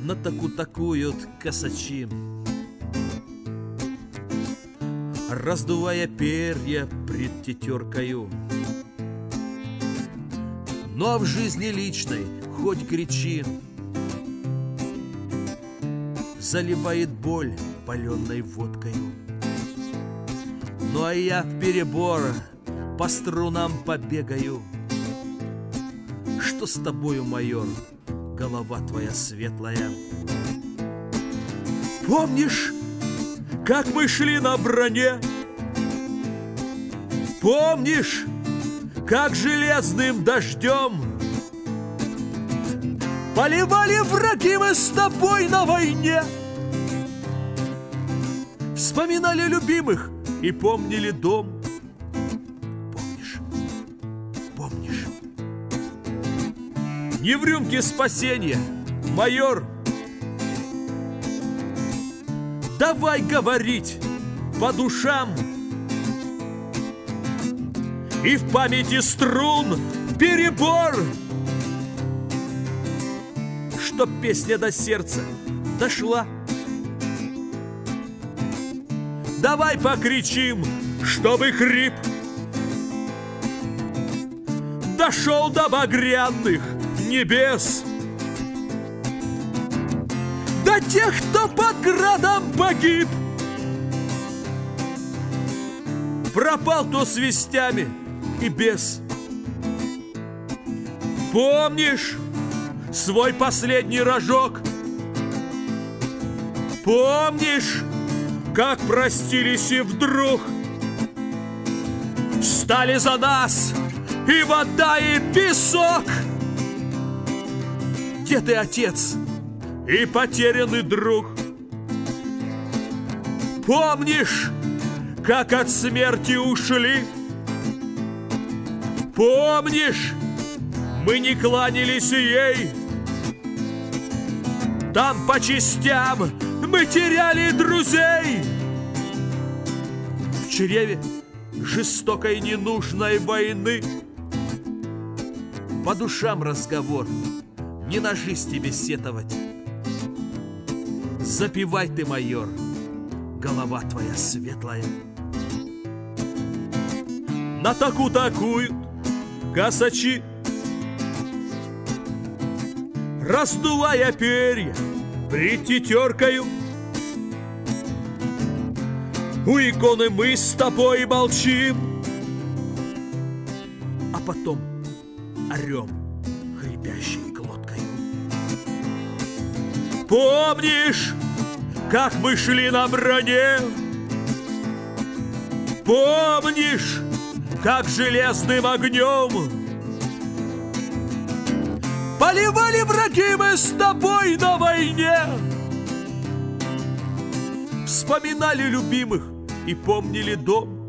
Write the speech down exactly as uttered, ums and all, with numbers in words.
на таку такуют косачи, раздувая перья пред тетеркою. Ну а в жизни личной хоть кричи, заливает боль паленой водкою. Ну а я вперебор по струнам побегаю. Что с тобою, майор, голова твоя светлая? Помнишь, как мы шли на броне? Помнишь, как железным дождем поливали враги мы с тобой на войне? Вспоминали любимых и помнили дом. Помнишь, помнишь? Не в рюмке спасения, майор. Давай говорить по душам. И в памяти струн перебор, чтоб песня до сердца дошла. Давай покричим, чтобы хрип дошел до багряных небес, до тех, кто под градом погиб. Пропал то с вестями и без. Помнишь свой последний рожок? Помнишь, как простились и вдруг стали за нас и вода, и песок? Дед и отец, и потерянный друг. Помнишь, как от смерти ушли? Помнишь, мы не кланялись ей? Там по частям мы теряли друзей. В чреве жестокой ненужной войны по душам разговор, не нажись тебе сетовать. Запивай ты, майор, голова твоя светлая. На таку такуют косачи, раздувая перья пред тетеркою. У иконы мы с тобой молчим, а потом орем хрипящей глоткою. Помнишь, как мы шли на броне? Помнишь, как железным огнем поливали враги мы с тобой на войне? Вспоминали любимых и помнили дом.